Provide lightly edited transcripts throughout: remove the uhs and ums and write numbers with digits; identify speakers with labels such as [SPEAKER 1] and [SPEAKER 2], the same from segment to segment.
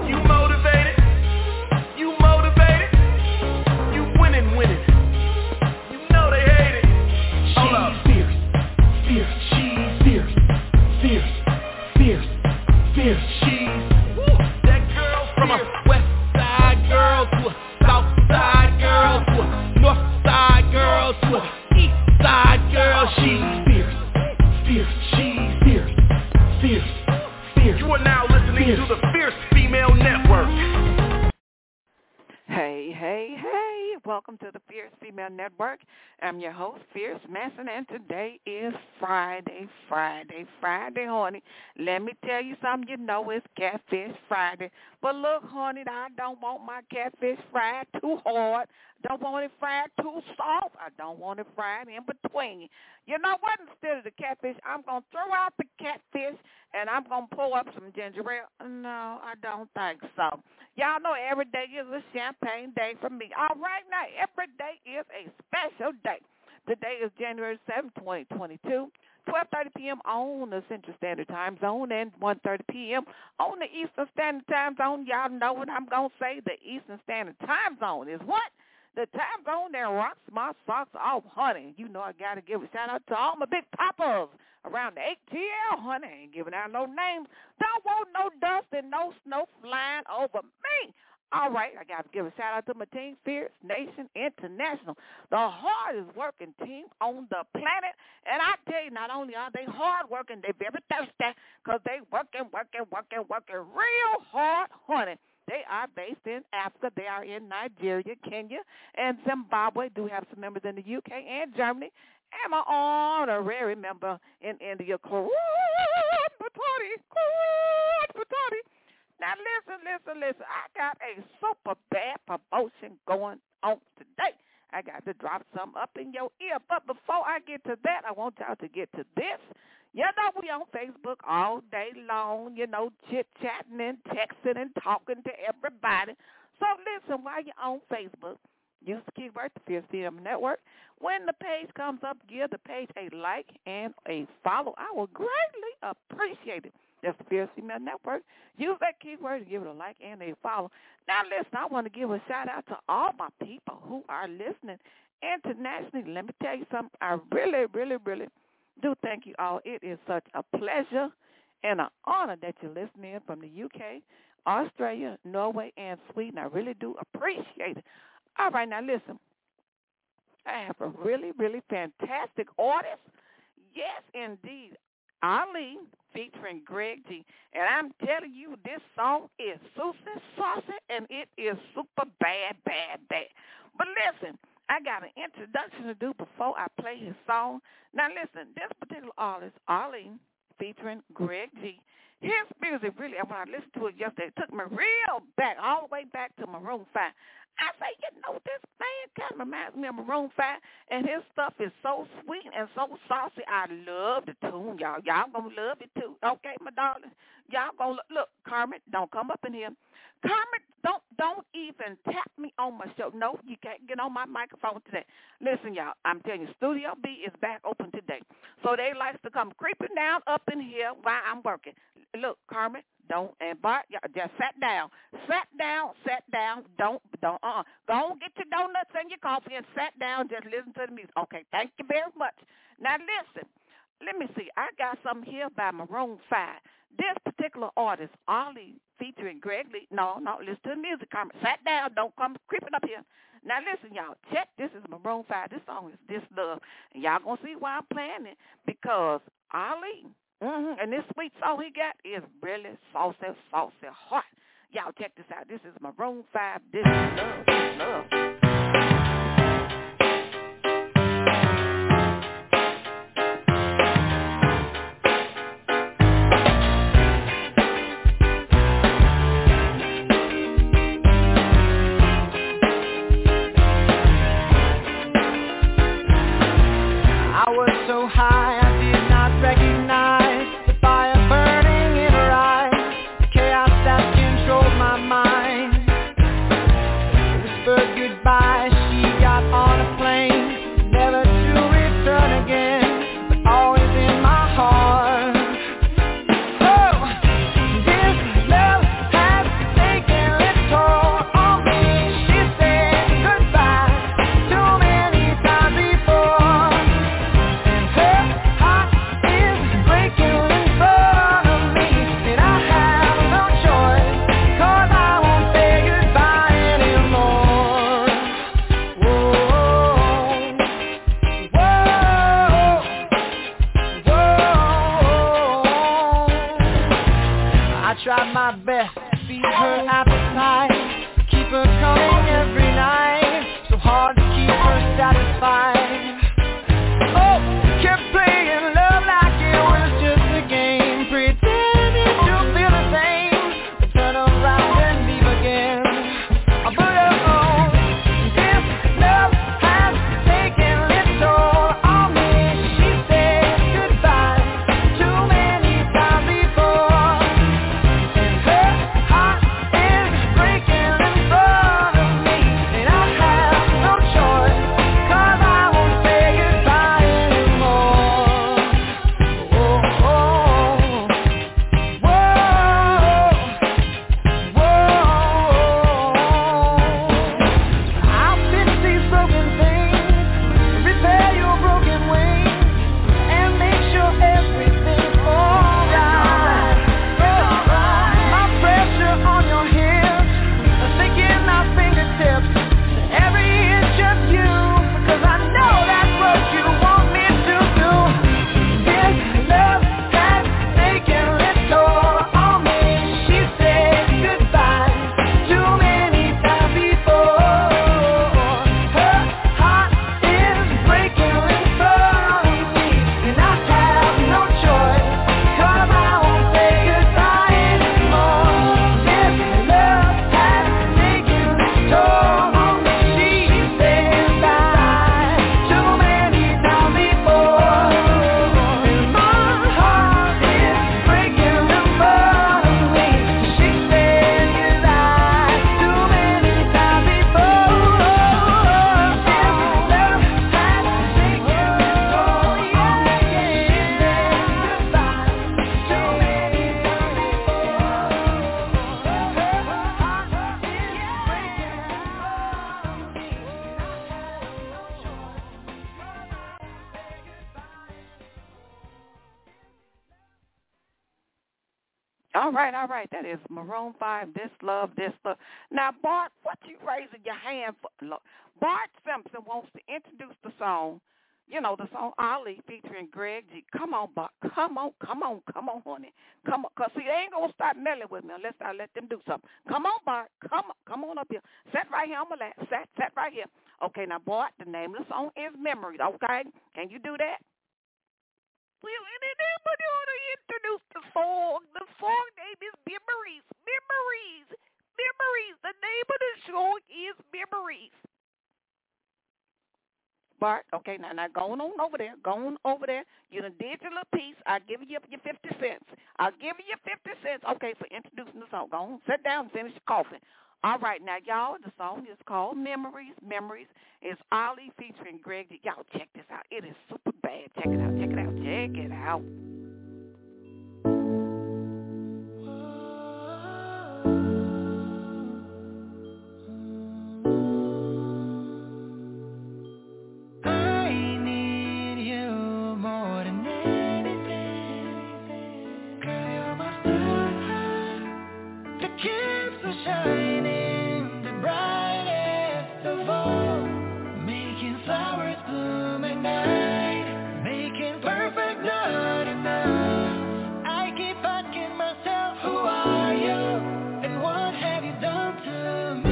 [SPEAKER 1] You motivated? You motivated? You winning. You know they hate it. Hold up. Fierce. She's fierce. She's that girl from a west side girl to a south side girl to a north side girl to a east side girl. She's fierce. She's fierce. You are now listening to the Fierce Female Network.
[SPEAKER 2] Hey, welcome to the Fierce Female Network. I'm your host, Fierce Manson, and today is Friday, honey. Let me tell you something, you know it's Catfish Friday. But look, honey, I don't want my catfish fried too hard. Don't want it fried too soft. I don't want it fried in between. You know what? Instead of the catfish, I'm going to throw out the catfish and I'm going to pull up some ginger ale. No, I don't think so. Y'all know every day is a champagne day for me. All right, now, every day is a special day. Today is January 7th, 2022. 12:30 p.m. on the Central Standard Time Zone and 1:30 p.m. on the Eastern Standard Time Zone. Y'all know what I'm going to say. The Eastern Standard Time Zone is what? The time zone that rocks my socks off, honey. You know I got to give a shout-out to all my big poppers around the ATL, honey. I ain't giving out no names. Don't want no dust and no snow flying over me. All right, I got to give a shout-out to my team, Fierce Nation International, the hardest working team on the planet. And I tell you, not only are they hard working, they're very thirsty because they working real hard, honey. They are based in Africa. They are in Nigeria, Kenya, and Zimbabwe. Do have some members in the UK and Germany. And my honorary member in India, Claude Patati. Now, listen. I got a super bad promotion going on today. I got to drop some up in your ear. But before I get to that, I want y'all to get to this. You know, we on Facebook all day long, you know, chit-chatting and texting and talking to everybody. So listen, while you're on Facebook, use the keyword, the Fierce Female Network. When the page comes up, give the page a like and a follow. I will greatly appreciate it. That's the Fierce Female Network. Use that keyword and give it a like and a follow. Now, listen, I want to give a shout-out to all my people who are listening internationally. Let me tell you something. I really do thank you all. It is such a pleasure and an honor that you're listening from the UK, Australia, Norway, and Sweden. I really do appreciate it. All right, now listen. I have a really fantastic artist. Yes, indeed. Ali featuring Greg G. And I'm telling you, this song is saucy, and it is super bad. But listen, I got an introduction to do before I play his song. Now, listen, this particular artist, Ali, featuring Greg G., his music really, when I listened to it yesterday, it took me real back, all the way back to Maroon 5. I say, you know, this man kind of reminds me of Maroon 5, and his stuff is so sweet and so saucy. I love the tune, y'all. Y'all going to love it, too. Okay, my darling? Y'all going to look, Kermit, don't come up in here. Kermit, don't even tap me on my show. No, you can't get on my microphone today. Listen, y'all, I'm telling you, Studio B is back open today. So they likes to come creeping down up in here while I'm working. Look, Kermit, don't, and Bart, y'all just sat down. Don't, go on, get your donuts and your coffee and sat down, just listen to the music. Okay, thank you very much. Now, listen, let me see. I got something here by Maroon 5. This particular artist, Ali, featuring Greg Lee. No, listen to the music, Kermit. Sat down, don't come creeping up here. Now, listen, y'all, check. This is Maroon 5. This song is This Love. And y'all going to see why I'm playing it, because Ali, and this sweet song he got is really saucy hot. Y'all check this out. This is Maroon 5, This Love.
[SPEAKER 3] I was so high I did not recognize the fire burning in her eyes, the chaos that controlled my mind. Whispered goodbye try my best to feed her appetite, keep her coming every night, so hard to keep her satisfied. Oh, kept playing love like it was just a game, pretending to feel the same, but turn around and leave again. But oh, this love has taken its toll on me. She said goodbye too many times before, and her heart is breaking in front of me, and I have no choice, 'cause I won't say goodbye anymore. Oh, oh, whoa, whoa. I'll fix these broken things, repair your broken wings, and make sure everything's alright. My pressure on your hips, thinking our fingertips, every inch of you, 'cause I know that's what you want me to do. This love has taken its toll on me. She said goodbye too many times before. Her heart is breaking in front of me, and I have no choice, 'cause I won't say goodbye anymore. This love has taken its toll on me. She said goodbye too many times before, and my heart is breaking in front of me. She said goodbye too many times before. This love has taken its toll, yeah, yeah. She said goodbye too many times before. Her heart is breaking in front of me.
[SPEAKER 2] All right. That is Maroon 5, This Love, This Love. Now, Bart, what you raising your hand for? Look, Bart Simpson wants to introduce the song, you know, the song Ali featuring Greg G. Come on, Bart. Come on, honey. Come on, because see, they ain't going to start meddling with me unless I let them do something. Come on, Bart. Come on up here. Sit right here on my lap. Sit right here. Okay, now, Bart, the name of the song is Memories, okay? Can you do that? Well, anybody want to introduce the song? The song name is Memories. The name of the song is Memories. Bart, okay, now go on over there. You done did your little piece. I'll give you your 50 cents. Okay, for introducing the song. Go on, sit down and finish your coffee. All right, now, y'all, the song is called Memories. It's Ali featuring Greg. Y'all check this out. It is super bad. Check it out.
[SPEAKER 3] I need you more than anything. Girl, you're my star that keeps me shining, the brightest of all, making flowers bloom at night, making perfect not enough. I keep asking myself, who are you, and what have you done to me?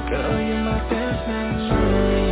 [SPEAKER 3] Girl, you're my best memory.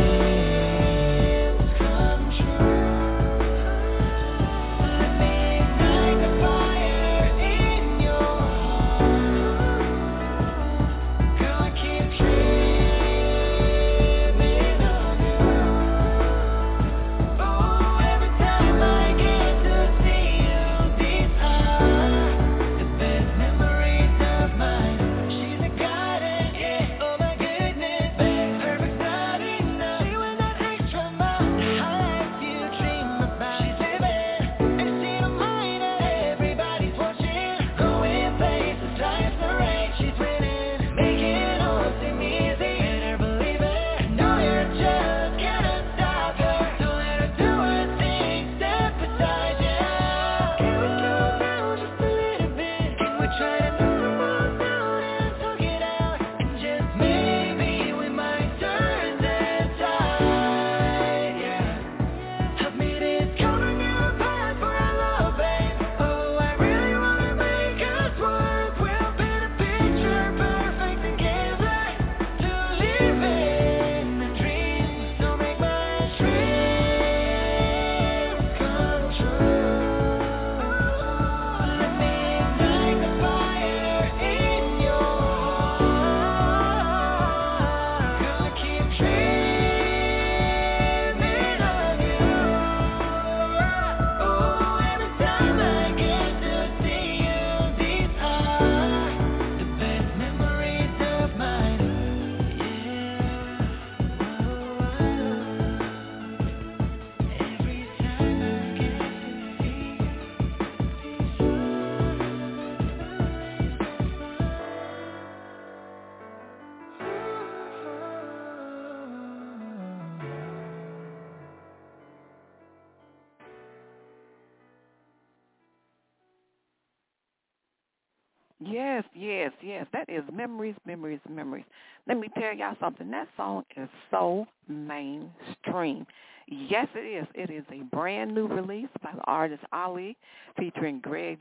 [SPEAKER 2] Yes, yes, yes. That is Memories, Memories, Memories. Let me tell y'all something. That song is so mainstream. Yes, it is. It is a brand new release by the artist Ali featuring Greg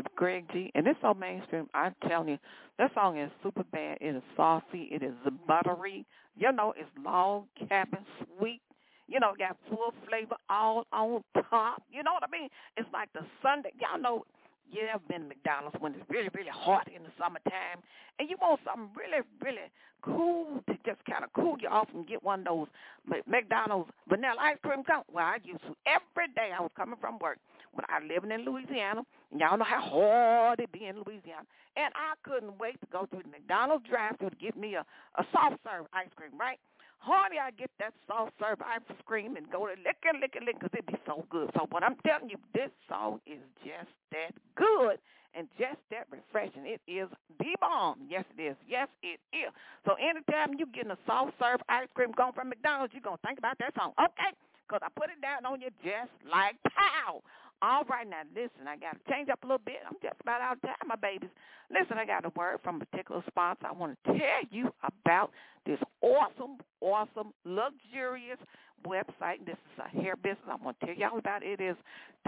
[SPEAKER 2] G. And it's so mainstream. I'm telling you, that song is super bad. It is saucy. It is buttery. You know, it's log cabin sweet. You know, got full flavor all on top. You know what I mean? It's like the Sunday. Y'all know. You ever been to McDonald's when it's really, really hot in the summertime, and you want something really, really cool to just kind of cool you off and get one of those McDonald's vanilla ice cream cones? Well, I used to every day. I was coming from work when I was living in Louisiana, and y'all know how hard it be in Louisiana, and I couldn't wait to go through the McDonald's drive-thru to get me a soft serve ice cream, right? Honey, I get that soft serve ice cream and go to lick, because it be so good. So what I'm telling you, this song is just that good and just that refreshing. It is the bomb. Yes, it is. Yes, it is. So anytime you getting a soft serve ice cream going from McDonald's, you're going to think about that song. Okay? Because I put it down on you just like pow. All right, now, listen, I got to change up a little bit. I'm just about out of time, my babies. Listen, I got a word from a particular sponsor. I want to tell you about this awesome, luxurious website. This is a hair business. I want to tell y'all about it. It is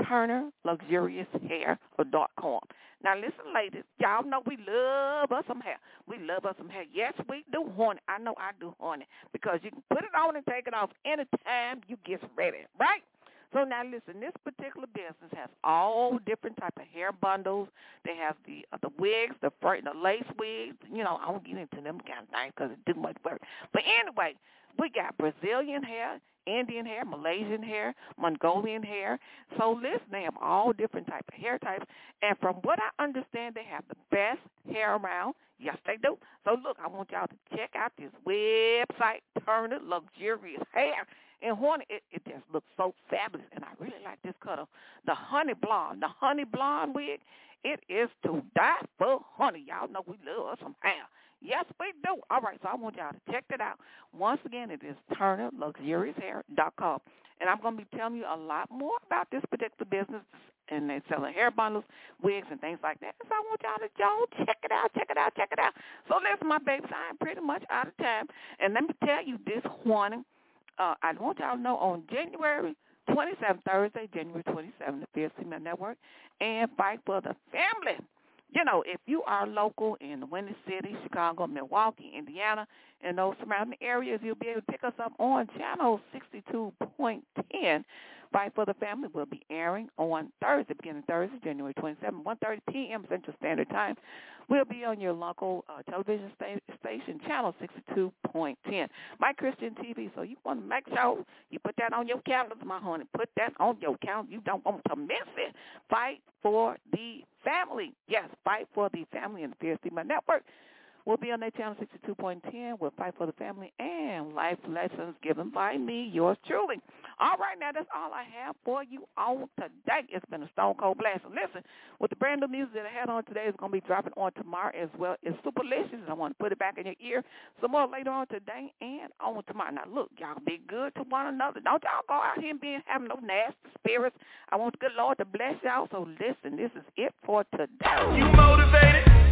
[SPEAKER 2] TurnerLuxuriousHair.com. Now, listen, ladies, y'all know we love us some hair. We love us some hair. Yes, we do, honey. I know I do, honey, because you can put it on and take it off anytime you get ready, right? So now listen, this particular business has all different type of hair bundles. They have the wigs, the lace wigs. You know, I won't get into them kind of things because it's too much work. But anyway, we got Brazilian hair, Indian hair, Malaysian hair, Mongolian hair. So listen, they have all different type of hair types. And from what I understand, they have the best hair around. Yes, they do. So look, I want y'all to check out this website, Turner Luxurious Hair. And honey, it just looks so fabulous. And I really like this color, the honey blonde. The honey blonde wig, it is to die for, honey. Y'all know we love us some hair. Yes, we do. All right, so I want y'all to check that out. Once again, it is TurnerLuxuriousHair.com. And I'm going to be telling you a lot more about this particular business. And they're selling hair bundles, wigs, and things like that. So I want y'all to check it out. So listen, my babies, I am pretty much out of time. And let me tell you this morning, I want y'all to know on January 27th, Thursday, January 27th, the Fierce Female Network, and Fight for the Family. You know, if you are local in the Windy City, Chicago, Milwaukee, Indiana, and those surrounding areas, you'll be able to pick us up on channel 62.10. Fight for the Family will be airing on Thursday, beginning Thursday, January 27, 1:30 p.m. Central Standard Time. We'll be on your local television station, channel 62.10. My Christian TV, so you want to make sure you put that on your calendar, my honey. Put that on your calendar. You don't want to miss it. Fight for the Family. Yes, Fight for the Family and the Fierce Female Network. We'll be on that channel 62.10 with Fight for the Family and life lessons given by me, yours truly. All right, now that's all I have for you on today. It's been a stone cold blast. And listen, with the brand new music that I had on today, it's going to be dropping on tomorrow as well. It's Superlicious, and I want to put it back in your ear some more later on today and on tomorrow. Now, look, y'all be good to one another. Don't y'all go out here and having no nasty spirits. I want the good Lord to bless y'all. So listen, this is it for today.
[SPEAKER 1] You motivated?